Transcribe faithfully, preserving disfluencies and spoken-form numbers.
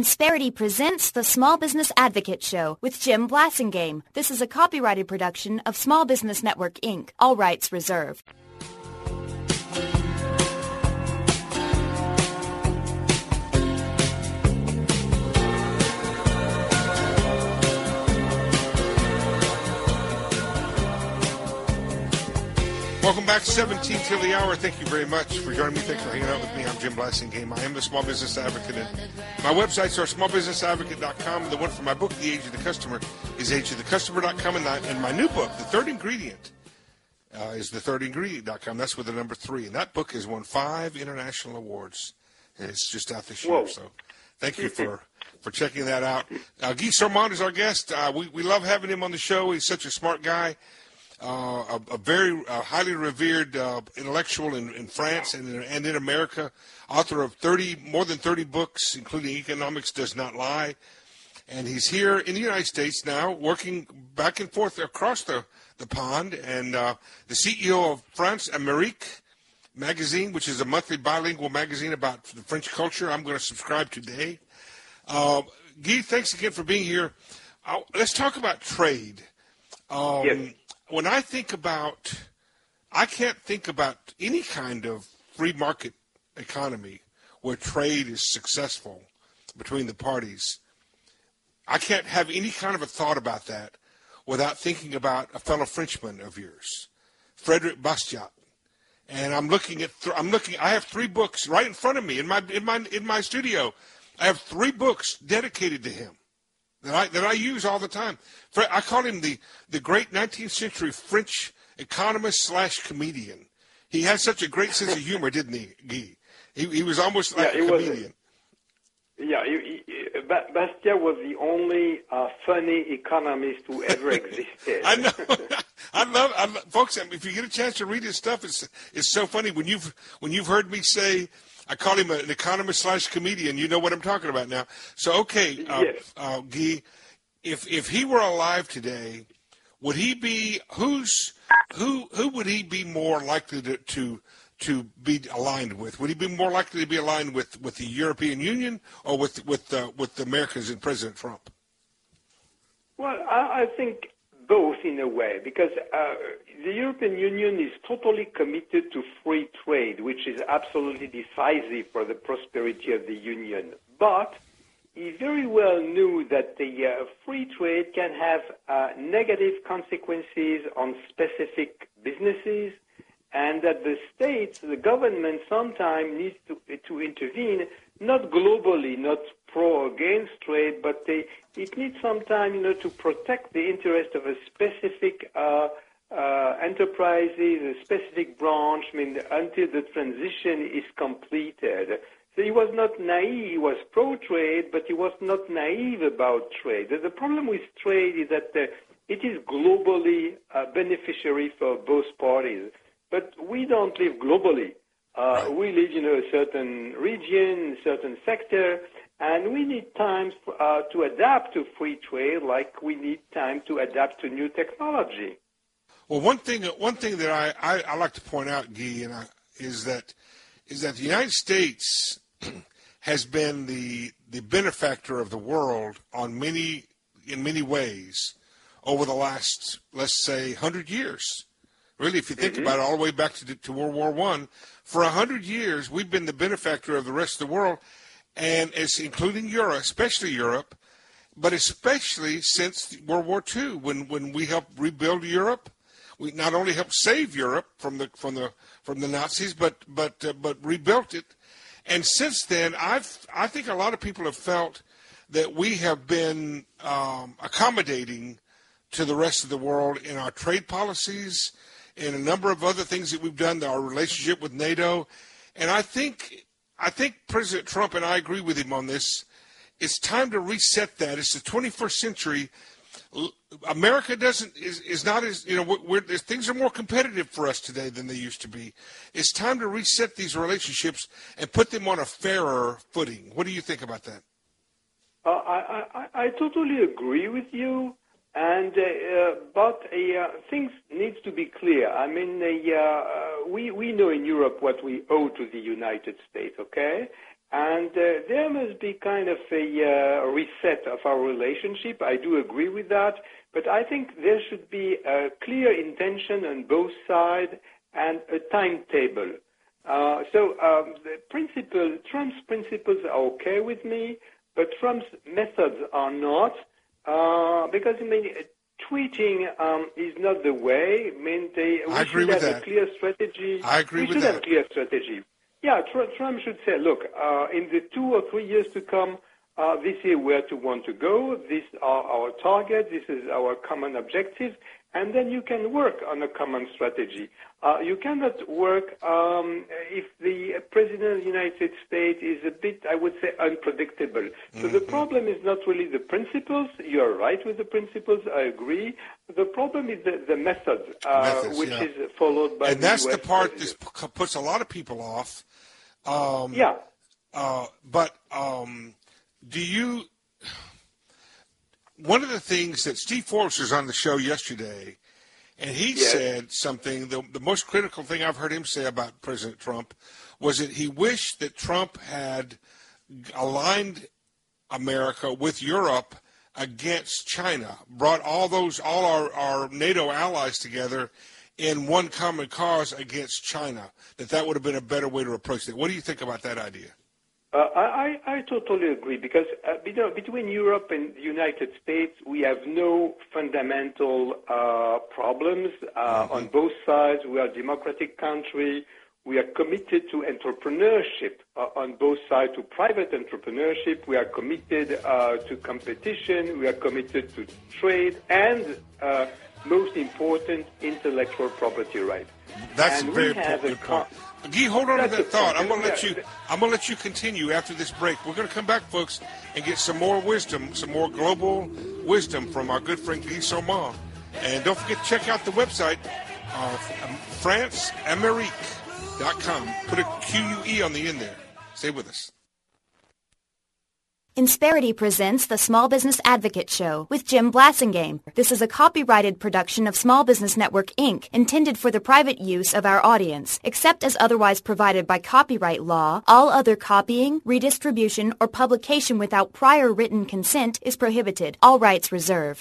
Insperity presents the Small Business Advocate Show with Jim Blasingame. This is a copyrighted production of Small Business Network, Incorporated. All rights reserved. Welcome back, seventeen till the hour. Thank you very much for joining me. Thanks for hanging out with me. I'm Jim Blasingame. I am the Small Business Advocate. And my websites are small business advocate dot com. And the one for my book, The Age of the Customer, is age of the customer dot com. And, and my new book, The Third Ingredient, uh, is the third ingredient dot com. That's with the number three. And that book has won five international awards. And it's just out this year. Whoa. So thank you for, for checking that out. Uh, Guy Sormand is our guest. Uh, we, we love having him on the show. He's such a smart guy. Uh, a, a very uh, highly revered uh, intellectual in, in France and in, and in America, author of thirty more than thirty books, including Economics Does Not Lie. And he's here in the United States now, working back and forth across the, the pond, and uh, the C E O of France Amérique magazine, which is a monthly bilingual magazine about the French culture. I'm going to subscribe today. Uh, Guy, thanks again for being here. Uh, let's talk about trade. Um, yes. When I think about, I can't think about any kind of free market economy where trade is successful between the parties. I can't have any kind of a thought about that without thinking about a fellow Frenchman of yours, Frederick Bastiat. And I'm looking at, th- I'm looking, I have three books right in front of me in my, in my, in my studio. I have three books dedicated to him. That I that I use all the time. I call him the, the great nineteenth century French economist slash comedian. He had such a great sense of humor, didn't he, Guy? He he was almost like yeah, a comedian. Was, yeah, he, he, Bastiat was the only uh, funny economist who ever existed. I know. I love, I love, folks. If you get a chance to read his stuff, it's it's so funny when you've when you've heard me say. I call him an economist slash comedian. You know what I'm talking about now. So, okay, uh, yes. uh, Guy, if if he were alive today, would he be who's who who would he be more likely to to, to be aligned with? Would he be more likely to be aligned with, with the European Union or with with uh, with the Americans and President Trump? Well, I, I think both in a way, because uh, the European Union is totally committed to free trade, which is absolutely decisive for the prosperity of the Union. But he very well knew that the uh, free trade can have uh, negative consequences on specific businesses, and that the states, the government, sometimes needs to, to intervene, not globally, not pro or against trade, but they, it needs sometimes, you know, to protect the interest of a specific uh, uh, enterprises, a specific branch, I mean, until the transition is completed. So he was not naive. He was pro-trade, but he was not naive about trade. The problem with trade is that uh, it is globally uh, beneficiary for both parties. But we don't live globally. Uh, we live in a certain region, a certain sector, and we need time uh, to adapt to free trade like we need time to adapt to new technology. Well, one thing one thing that I, I, I like to point out, Guy, and I, is that is that the United States has been the the benefactor of the world on many in many ways over the last, let's say, hundred years. Really, if you think mm-hmm. about it, all the way back to, to World War One, for a hundred years, we've been the benefactor of the rest of the world, and it's including Europe, especially Europe, but especially since World War Two, when, when we helped rebuild Europe. We not only helped save Europe from the from the from the Nazis, but but uh, but rebuilt it. And since then, I've I think a lot of people have felt that we have been um, accommodating to the rest of the world in our trade policies, and a number of other things that we've done, our relationship with NATO. And I think I think President Trump, and I agree with him on this, it's time to reset that. It's the twenty-first century. America doesn't is, is not as, you know, we're, things are more competitive for us today than they used to be. It's time to reset these relationships and put them on a fairer footing. What do you think about that? Uh, I, I, I totally agree with you. And uh, but uh, things needs to be clear. I mean, uh, we we know in Europe what we owe to the United States, okay? And uh, there must be kind of a uh, reset of our relationship. I do agree with that. But I think there should be a clear intention on both sides and a timetable. Uh, so um, the principle, Trump's principles are okay with me, but Trump's methods are not, uh, because I mean, tweeting um, is not the way. I mean, they, we I agree should with have that. a clear strategy. I agree we with should that. have a clear strategy. Yeah, Tr- Trump should say, look, uh, in the two or three years to come, uh, this is where to want to go. These are our targets. This is our common objectives. And then you can work on a common strategy. Uh, you cannot work um, if the President of the United States is a bit, I would say, unpredictable. So mm-hmm. the problem is not really the principles. You're right with the principles. I agree. The problem is the, the method, uh, Methods, which yeah. is followed by and the that's U S the part president. that puts a lot of people off. Um, yeah. Uh, but um, do you? One of the things that Steve Forbes was on the show yesterday, and he yes. said something. The, the most critical thing I've heard him say about President Trump was that he wished that Trump had aligned America with Europe against China, brought all those all our, our NATO allies together in one common cause against China. That that would have been a better way to approach it. What do you think about that idea? Uh, I, I totally agree, because uh, between Europe and the United States, we have no fundamental uh, problems uh, mm-hmm. on both sides. We are a democratic country. We are committed to entrepreneurship uh, on both sides, to private entrepreneurship. We are committed uh, to competition. We are committed to trade and, uh, most important, intellectual property rights. That's and a very we have important a con- point. Guy, hold on That's to that thought. I'm going to yeah. let you. I'm going to let you continue after this break. We're going to come back, folks, and get some more wisdom, some more global wisdom from our good friend Guy Somand. And don't forget to check out the website, uh, France Amerique dot com. Put a Q U E on the end there. Stay with us. Insperity presents the Small Business Advocate Show with Jim Blasingame. This is a copyrighted production of Small Business Network, Incorporated, intended for the private use of our audience. Except as otherwise provided by copyright law, all other copying, redistribution, or publication without prior written consent is prohibited. All rights reserved.